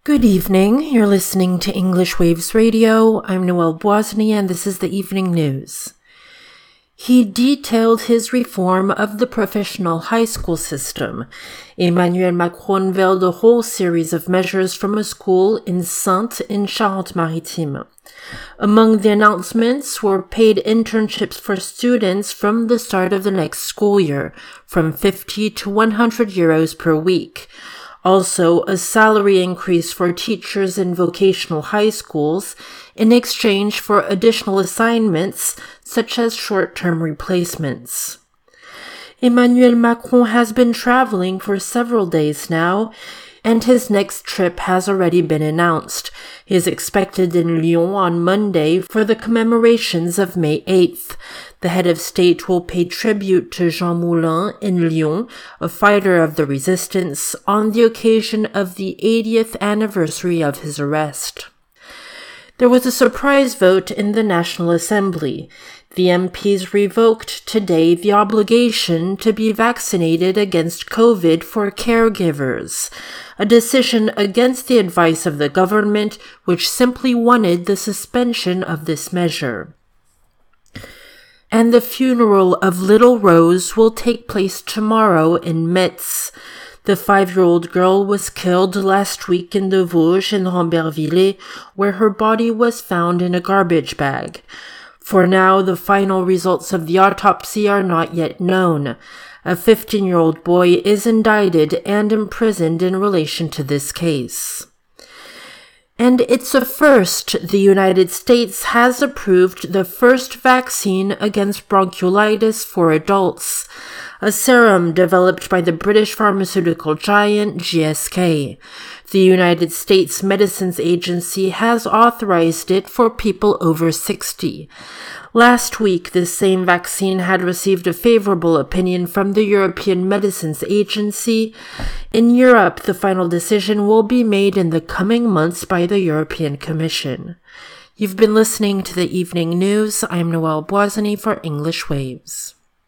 Good evening. You're listening to English Waves Radio. I'm Noelle Boisny, and this is the evening news. He detailed his reform of the professional high school system. Emmanuel Macron unveiled a whole series of measures from a school in Saintes in Charente-Maritime. Among the announcements were paid internships for students from the start of the next school year, from 50 to 100 euros per week. Also, a salary increase for teachers in vocational high schools in exchange for additional assignments such as short-term replacements. Emmanuel Macron has been traveling for several days now, and his next trip has already been announced. He is expected in Lyon on Monday for the commemorations of May 8th. The head of state will pay tribute to Jean Moulin in Lyon, a fighter of the resistance, on the occasion of the 80th anniversary of his arrest. There was a surprise vote in the National Assembly. The MPs revoked today the obligation to be vaccinated against COVID for caregivers, a decision against the advice of the government, which simply wanted the suspension of this measure. And the funeral of little Rose will take place tomorrow in Metz. The 5-year-old girl was killed last week in the Vosges in Rambervillers, where her body was found in a garbage bag. For now, the final results of the autopsy are not yet known. A 15-year-old boy is indicted and imprisoned in relation to this case. And it's a first. The United States has approved the first vaccine against bronchiolitis for adults, a serum developed by the British pharmaceutical giant GSK. The United States Medicines Agency has authorized it for people over 60. Last week, this same vaccine had received a favorable opinion from the European Medicines Agency. In Europe, the final decision will be made in the coming months by the European Commission. You've been listening to the evening news. I'm Noelle Boisny for English Waves.